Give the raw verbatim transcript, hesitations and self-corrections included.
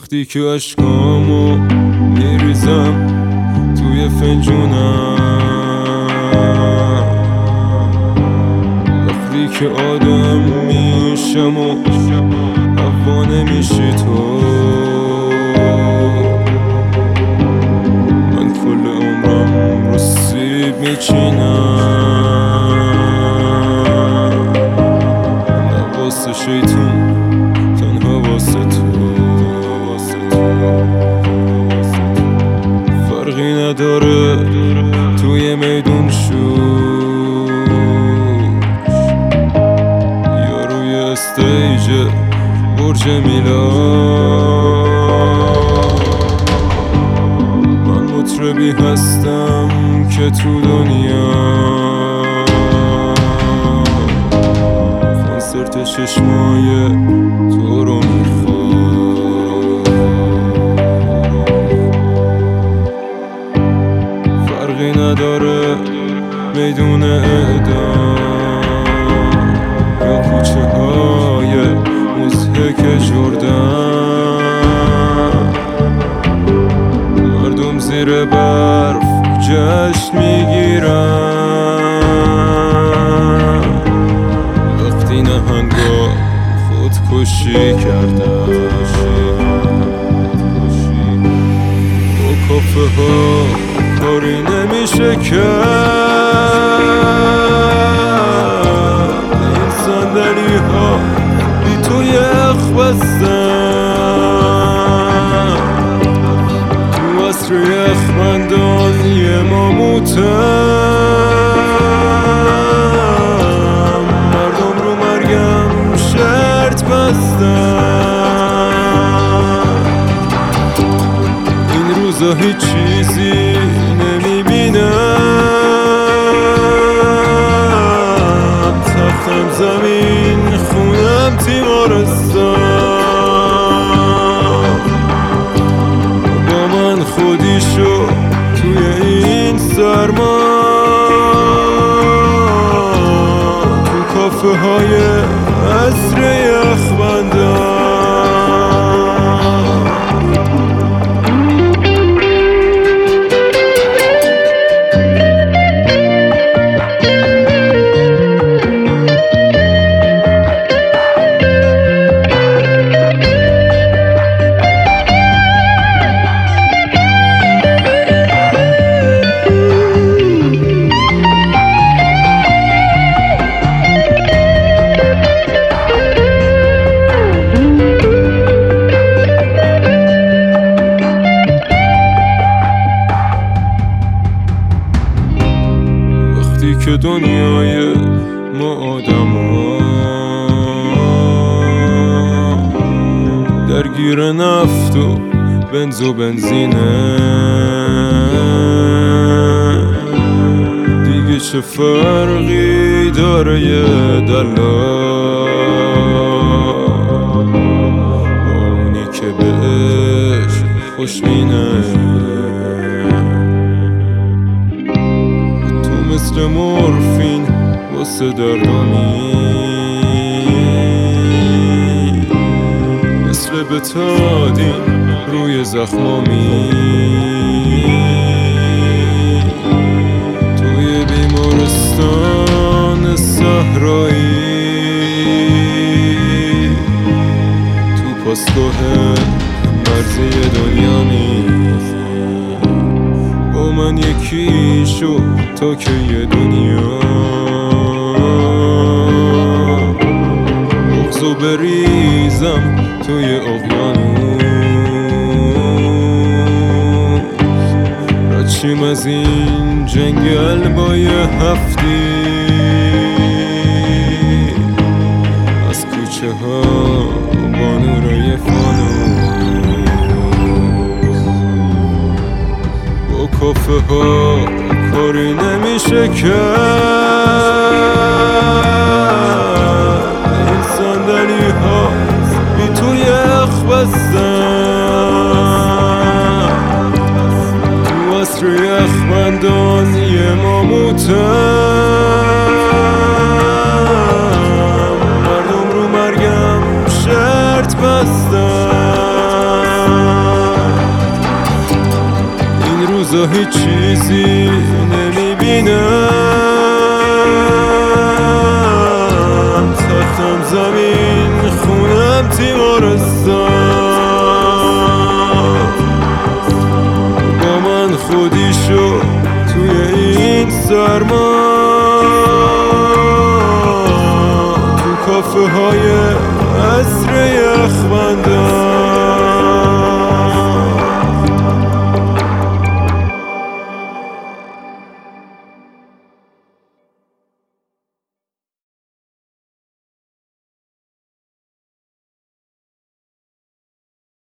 وقتی که عشقامو میریزم توی فنجونم، وقتی که آدم میشم و هوا نمیشی تو، من کل عمرم رو سیب میچینم، نه واسه شیطون تنها واسه تو. فرقی نداره توی میدون شوش یا روی استیج برج میلاد، من مطربی هستم که تو دنیا کنسرت چشمای تو رو میخواد. فرقی نداره میدون اعدام یا کوچه های مضحک جردن، مردم زیر برف جشن میگیرن وقتی نهنگا خودکشی کردن. با کافه ها کاری نمیشه کرد، این صندلی ها بی تو یخ بستن، تو عصر یخبندان یه ماموتم، مردم رو مرگم شرط بستن. این روزا هیچ چیزی نمیبینم، تختم زمین خونم تیمارستان، با من خودیشو توی این سرما تو کافه های عصر یخبندان. که دنیای ما آدم ها درگیر نفت و بنز و بنزینه، دیگه چه فرقی داره یه دلال با اونی که بهش خوشبینه. مثل مورفین واسه دردامی، مثل بتادین روی زخمامی، توی بیمارستان صحرایی، تو پاسگاه مرزی دنیا نیست. با من یکی شو تا که یه دنیا بغضو بریزم توی اقیانوس، رچیم از این جنگل با یه هفتی، از کوچه ها با نورای فانوس، با کافه ها کاری نمیشه کرد، این صندلی ها بی تو یخ بستن، تو عصر یخبندان یه ماموتم، مردم رو مرگم شرط بستن. جا هیچ چیزی نمیبینم، تختم زمین خونم تیمارستان. با من خودی شو توی این سرما، تو کافه های عصر یخبندان.